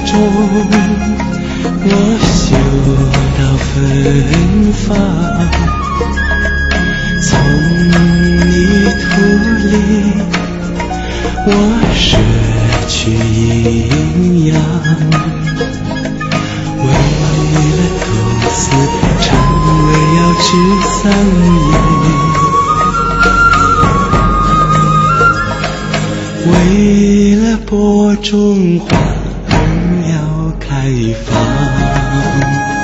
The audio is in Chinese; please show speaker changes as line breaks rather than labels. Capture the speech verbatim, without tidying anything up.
中，我嗅到芬芳，从泥土里我摄取营养，为了构思成为要吃桑叶，为了播种花儿要开放。